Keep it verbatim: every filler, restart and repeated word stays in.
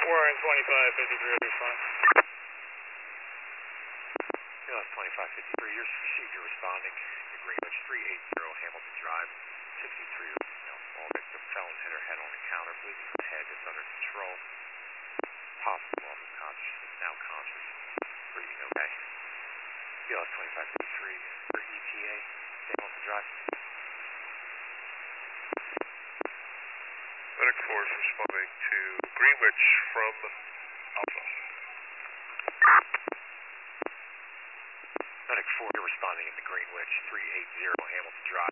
Warren twenty-five fifty-three, respond. B L S twenty-five fifty-three, you're received, you're responding. Your Greenwich three eighty Hamilton Drive, sixty-three, you know, all victim, fell and hit her head on the counter, bleeding from the head, is under control. Possible loss of consciousness, now conscious, breathing okay. B L S twenty-five fifty-three, your E T A, Hamilton Drive. Medic force responding to Greenwich from Alpha. Medic four, you're responding into Greenwich three eighty Hamilton Drive.